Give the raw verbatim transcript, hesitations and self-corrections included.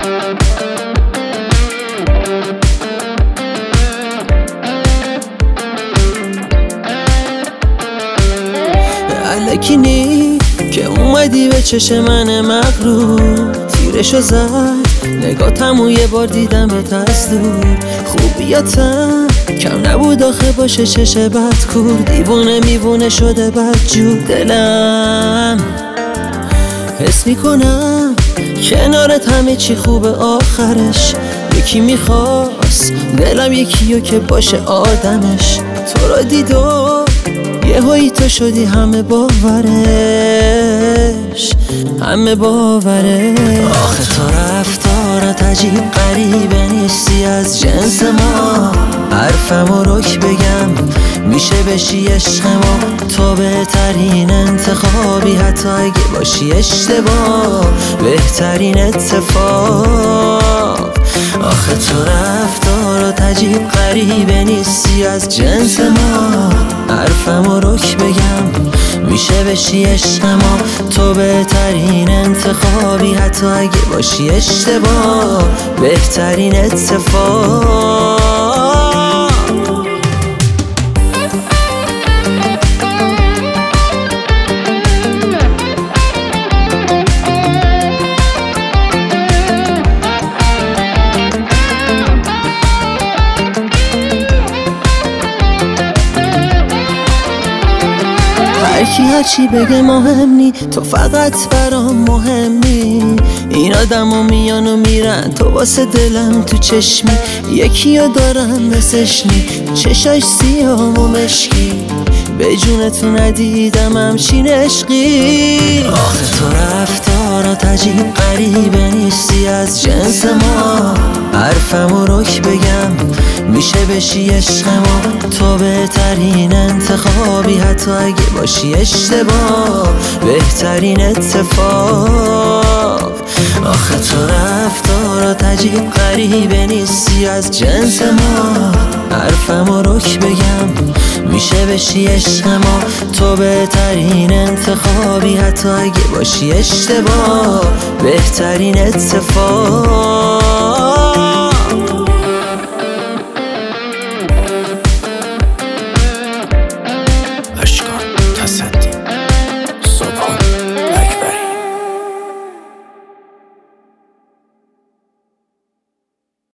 الکی نی که اومدی به چشم من مغرور، تیرشو زد نگاتمو یه بار دیدمت از دور. خوبیاتم کم نبود آخه باشه چش بد کور، دیوونه میوونه شده بد جور. دلم حس میکنم کنارت همه چی خوبه آخرش. یکی میخواست دلم یکیو که باشه آدمش، تو را دید و یه هایی تو شدی همه باورش، همه باوره. آخه تو رفتارت عجیب غریبه، نیستی از جنس ما. حرفمو رک بگم میشه بشی عشق ما، تو بهترین انتخابی حتی اگه باشی اشتباه، بهترین اتفاق. آخه تو رفتارت عجیب غریبه، نیستی از جنس ما. حرفمو رک بگم میشه بشی عشق ما، تو بهترین انتخابی حتی اگه باشی اشتباه، بهترین اتفاق. هرکی هرچی بگه مهم نی، تو فقط برام مهمی. این آدمو میان و میرن، تو واسه دلم تو چشمی. یکیو دارم مثلش نی، چشاش سیاه و مشکی. به جونتو ندیدم همچین عشقی. آخه تو رفتارات عجیب غریبه، نیستی از جنس ما. حرفمو رک بگم میشه بشی عشق ما، تو بهترین انتخابی حتی اگه باشی اشتباه، بهترین اتفاق. آخه تو رفتارات عجیب غریبه، نیستی از جنس ما. حرفمو رک بگم میشه بشی عشق ما، تو بهترین انتخابی حتی اگه باشی اشتباه، بهترین اتفاق.